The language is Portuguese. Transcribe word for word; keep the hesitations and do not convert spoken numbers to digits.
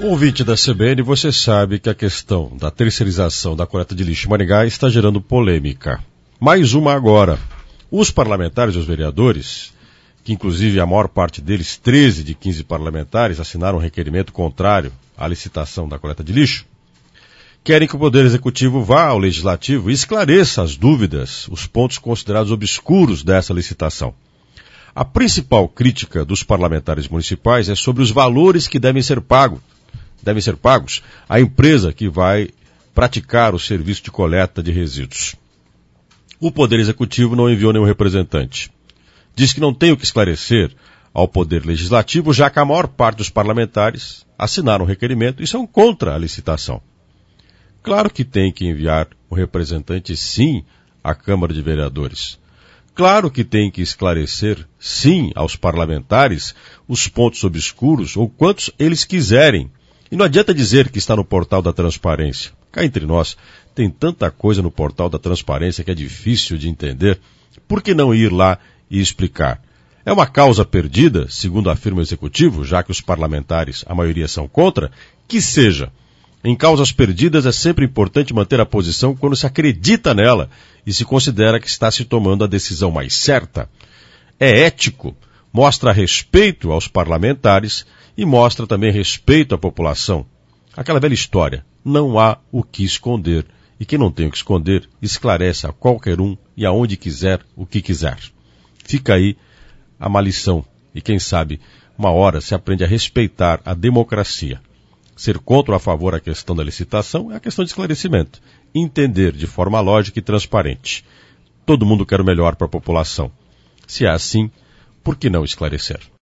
Ouvinte da C B N, você sabe que a questão da terceirização da coleta de lixo em Maringá está gerando polêmica. Mais uma agora. Os parlamentares e os vereadores, que inclusive a maior parte deles, treze de quinze parlamentares, assinaram um requerimento contrário à licitação da coleta de lixo, querem que o Poder Executivo vá ao Legislativo e esclareça as dúvidas, os pontos considerados obscuros dessa licitação. A principal crítica dos parlamentares municipais é sobre os valores que devem ser pagos, devem ser pagos à empresa que vai praticar o serviço de coleta de resíduos. O Poder Executivo não enviou nenhum representante. Diz que não tem o que esclarecer ao Poder Legislativo, já que a maior parte dos parlamentares assinaram o requerimento e são contra a licitação. Claro que tem que enviar um representante, sim, à Câmara de Vereadores. Claro que tem que esclarecer, sim, aos parlamentares os pontos obscuros ou quantos eles quiserem. E não adianta dizer que está no portal da transparência. Cá entre nós, tem tanta coisa no portal da transparência que é difícil de entender. Por que não ir lá e explicar? É uma causa perdida, segundo afirma o Executivo, já que os parlamentares, a maioria são contra? Que seja. Em causas perdidas é sempre importante manter a posição quando se acredita nela e se considera que está se tomando a decisão mais certa. É ético, mostra respeito aos parlamentares e mostra também respeito à população. Aquela velha história, não há o que esconder. E quem não tem o que esconder, esclarece a qualquer um e aonde quiser, o que quiser. Fica aí a uma lição e quem sabe, uma hora se aprende a respeitar a democracia. Ser contra ou a favor a questão da licitação é a questão de esclarecimento. Entender de forma lógica e transparente. Todo mundo quer o melhor para a população. Se é assim, por que não esclarecer?